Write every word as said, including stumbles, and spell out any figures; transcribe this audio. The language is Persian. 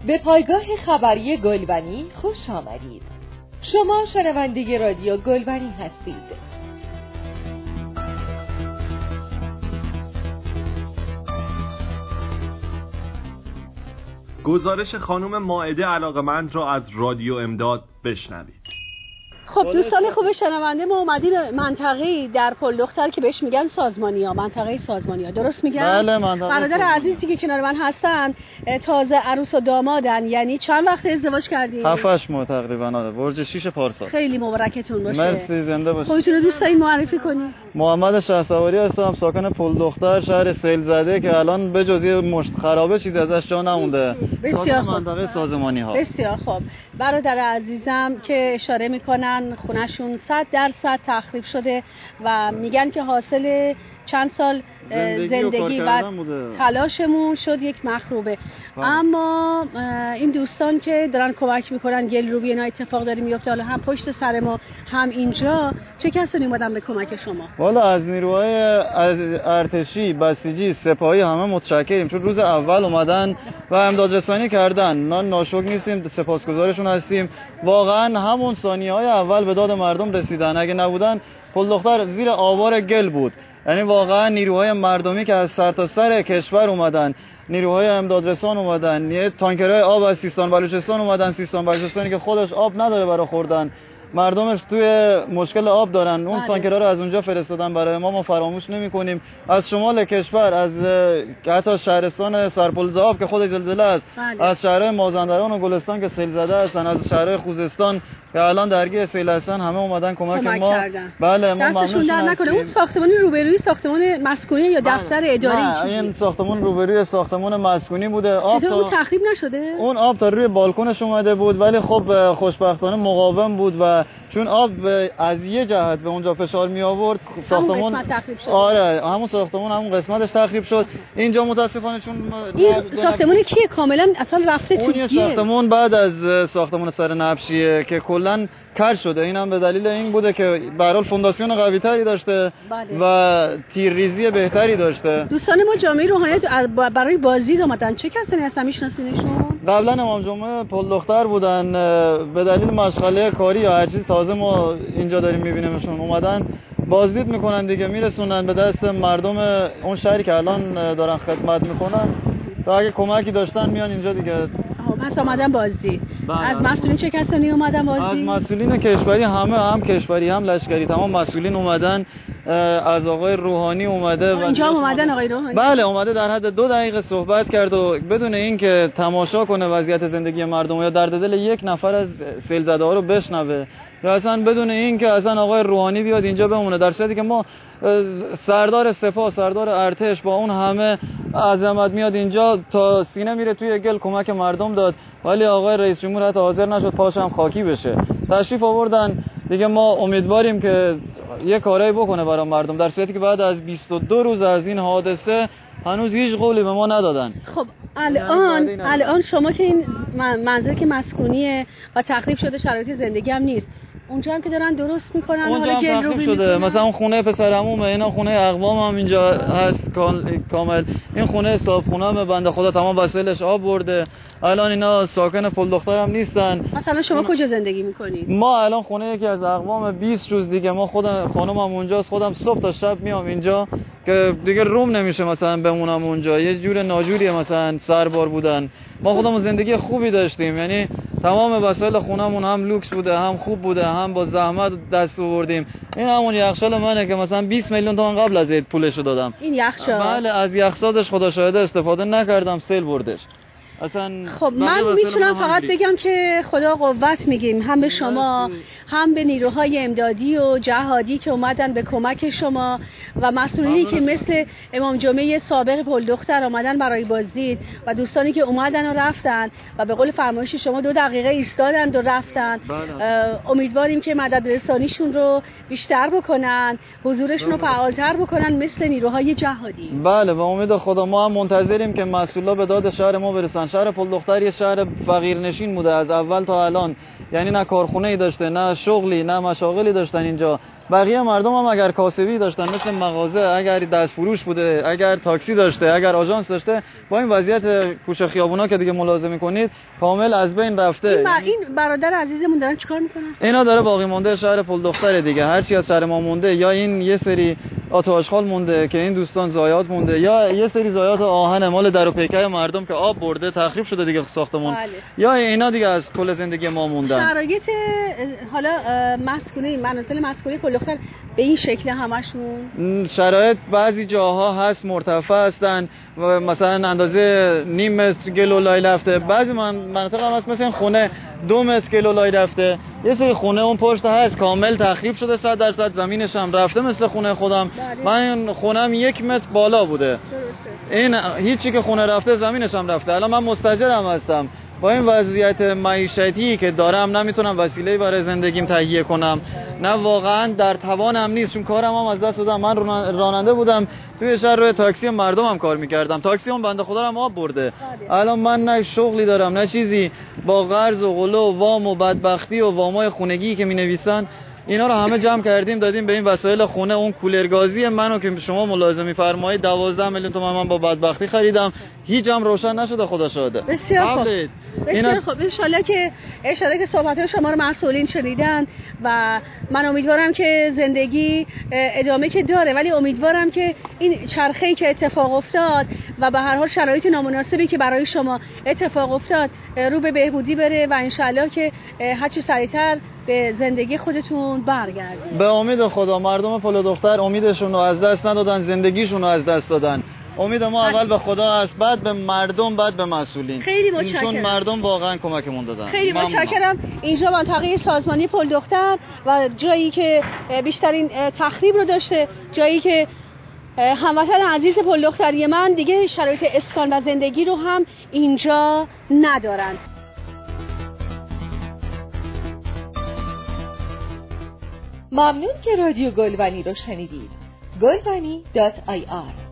به پایگاه خبری گلبنی خوش آمدید. شما شنونده رادیو گلبنی هستید. گزارش خانم مائده علاقمند را از رادیو امداد بشنوید. خب دوستان خوب شنونده، ما اومدیم منطقه‌ای در پل دختر که بهش میگن سازمانیا، منطقه سازمانیا، درست میگم؟ بله منطقه. برادر عزیزی که کنار من هستن تازه عروس و دامادن. یعنی چند وقت ازدواج کردین؟ هفت هشت ماه تقریبا. آره برج شش پارسال. خیلی مبارکتون باشه. مرسی، زنده باشید. خودتون رو دوست دارین معرفی کنین؟ محمد شهسواری هستم، ساکن پل دختر، شهر سیل زده که الان به جز یه مشت خرابه چیزی ازش جا نمونده. بسیار خوب. منطقه سازمانی ها. بسیار خوب. برادر عزیزم که اشاره میکنن خونه‌شون صد درصد تخریب شده و میگن که حاصل چند سال زندگی, زندگی و, و تلاشمون شد یک مخروبه. باید. اما این دوستان که دارن کمک میکنن، گل روبی اینا اتفاق داره میفته، حالا هم پشت سر ما هم اینجا، چه کسانی اومدن به کمک شما؟ والا از نیروهای ارتشی، بسیجی، سپاهی همه متشکریم، چون روز اول اومدن و امداد رسانی کردن. ما ناشکر نیستیم، سپاسگزارشون هستیم. واقعا همون ثانیه‌های اول به داد مردم رسیدن. اگه نبودن پل دختر زیر آوار گل بود. یعنی واقعا نیروهای مردمی که از سرتاسر سر کشور اومدن، نیروهای امدادرسان اومدن، یه تانکرهای آب از سیستان بلوچستان اومدن، سیستان بلوچستانی که خودش آب نداره برای خوردن، مردمش توی مشکل آب دارن، اون تانکرها رو از اونجا فرستادن برای ما. ما فراموش نمی‌کنیم. از شمال کشور، از حتی شهرستان سرپل آب که خود زلزله است، بله. از شهرهای مازندران و گلستان که سیل زده هستن، از شهرهای خوزستان که الان درگیر سیل هستن، همه اومدن کمک, کمک ما کردن. بله ما ممنون هستیم. اون ساختمان روبروی ساختمان مسکونی یا دفتر اداری؟ نه این ساختمان روبروی ساختمان مسکونی بوده. آب تا... اون تخریب نشده؟ اون آب تا روی بالکنش اومده بود، ولی خب خوشبختانه مقاوم بود و چون آب از یه جهت به اونجا فشار می آورد، ساختمان آره همون ساختمان همون قسمتش تخریب شد. اینجا متاسفانه چون این ساختمان کیه کاملا اصلا رفته تو این ساختمان بعد از ساختمان سر نبشیه که کلا کج شده. اینم به دلیل این بوده که به هر حال فونداسیون قوی تری داشته بله. و تیرریزی بهتری داشته. دوستان ما جامعه روحانیت برای بازدید اومدن، چه کسانی هستن میشناسینشون؟ قبلا امام جمعه پل دختر بودن، به دلیل مشغله کاری یا هر چیز تازه ما اینجا داریم میبینیمشون، اومدن بازدید میکنن دیگه، میرسونن به دست مردم اون شهری که الان دارن خدمت میکنن تا اگه کمکی داشتن میان اینجا دیگه. پس اومدن بازدید. از مسئولین چه کسانی اومدن بازدید؟ از مسئولین کشوری، همه هم کشوری هم لشکری، تمام مسئولین اومدن. از آقای روحانی اومده و اینجا اومدن آقای روحانی؟ بله اومده، در حد دو دقیقه صحبت کرد و بدون اینکه تماشا کنه وضعیت زندگی مردم یا درد دل یک نفر از سیل زده ها رو بشنوه یا اصلا بدون اینکه اصلا آقای روحانی بیاد اینجا بمونه، در صورتی که ما سردار سپاه، سردار ارتش با اون همه عظمت میاد اینجا تا سینه میره توی گل کمک مردم داد، ولی آقای رئیس جمهور حتی حاضر نشد پاش هم خاکی بشه. تشریف آوردن دیگه، ما امیدواریم که یه کاری بکنه برای مردم، در صورتی که بعد از بیست و دو روز از این حادثه هنوز هیچ قولی به ما ندادن. خب الان الان شما که این منظر که مسکونیه و تخریب شده، شرایط زندگی هم نیست، اونجا هم که دارن درست میکنن، حالا گل روبی شده. مثلا اون خونه پسر عمومه، اینا خونه اقوام هم اینجا هست کامل. این خونه صاحب خونه‌مه، بنده خدا تمام وسایلش آب برده. الان اینا ساکن پل دختر هم نیستن. مثلا شما کجا زندگی میکنید؟ ما الان خونه یکی از اقوام بیست روز دیگه، ما خودم خانمم اونجاست، خودم صبح تا شب میام اینجا که دیگه روم نمیشه مثلا بمونم اونجا. یه جور ناجوریه، مثلا سربار بودن. ما خودمون زندگی خوبی داشتیم، یعنی تمام وسایل خونمون هم لوکس بوده، هم خوب بوده، هم با زحمت دست آوردیم. این همون یخچال منه که مثلا بیست میلیون تومان قبل از عید پولشو دادم. این یخچال؟ بله، از یخسازش خدا شاهده استفاده نکردم، سیل بردش. اصلا خب من میتونم فقط بگم که خدا قوت میگیم هم به شما هم به نیروهای امدادی و جهادی که اومدن به کمک شما و مسئولینی که مثل امام جمعه سابق پل دختر اومدن برای بازدید و دوستانی که اومدن و رفتن و به قول فرمایش شما دو دقیقه ایستادن و رفتن. امیدواریم که مدد رسانیشون رو بیشتر بکنن، حضورشون رو فعالتر بکنن مثل نیروهای جهادی. بله، با امید خدا ما هم منتظریم که مسئولا به داد شهر ما برسن. داشتن. شهر پلدختر یه شهر فقیرنشین بوده از اول تا الان، یعنی نه کارخونه‌ای داشته، نه شغلی، نه مشاغلی داشتن اینجا. بقیه مردم هم اگر کاسبی داشتن مثل مغازه، اگر دستفروش بوده، اگر تاکسی داشته، اگر آژانس داشته، با این وضعیت کوچه خیابونا که دیگه ملاحظه می‌کنید کامل از بین رفته. این, این برادر عزیزمون دارن چیکار میکنن؟ اینا داره باقی مونده شهر پلدختر دیگه. هر چی از شهر ما مونده، یا این یه سری آتو آشغال مونده که این دوستان زایات مونده، یا یه سری زایات آهن مال در و پیکر مردم که آب برده تخریب شده دیگه ساختمون، بله. یا اینا دیگه از کل زندگی ما موندن. شرایط حالا مسکونی منازل مسکونی پلدختر به این شکل همشون؟ شرایط بعضی جاها هست مرتفع هستن و مثلا اندازه نیم متر گلو لای رفته، بعضی مناطق هم هست مثلا خونه دو متر گلو لای رفته، یه سری خونه اون پشت هست کامل تخریب شده صد درصد، زمینش هم رفته مثل خونه خودم. من خونم یک متر بالا بوده، این هیچی که خونه رفته زمینش هم رفته. الان من مستاجرم هستم، با این وضعیت معیشتی که دارم نمیتونم وسیله برای زندگیم تهیه کنم، نه واقعا در توانم نیست، چون کارم هم از دست دادم. من راننده بودم توی شهر، روی تاکسی مردم هم کار میکردم، تاکسی هم بنده خدا رو آب برده. الان من نه شغلی دارم نه چیزی، با قرض و غلو و وام و بدبختی و وامای خونگی که مینویسن اینا رو همه جمع کردیم دادیم به این وسایل خونه. اون کولرگازی منو که شما ملاحظه می‌فرمایید دوازده میلیون تومان من با بدبختی خریدم، هیچ هم روشن نشده خدا شاهده. بسیار خوب، بسیار اینا... خوب. انشالله که انشالله که صحبت شما رو مسئولین شنیدن و من امیدوارم که زندگی ادامه که داره، ولی امیدوارم که این چرخه‌ای که اتفاق افتاد و به هر حال شرایط نامناسبی که برای شما اتفاق افتاد رو به بهبودی بره و انشالله که هر چه سریعتر به زندگی خودتون برگردید. به امید خدا. مردم پلدختر امیدشون رو از دست ندادن، زندگیشون رو از دست دادن. امید ما اول به خدا است، بعد به مردم، بعد به مسئولین. خیلی متشکرم. چون مردم واقعا کمکمون دادن. خیلی متشکرم. اینجا منطقه سازمانی پلدختر و جایی که بیشترین تخریب رو داشته، جایی که هموطن عزیز پلدختری من دیگه شرایط اسکان و زندگی رو هم اینجا ندارن. ممنون که رادیو گلبنی رو شنیدید. گلبنی دات آی آر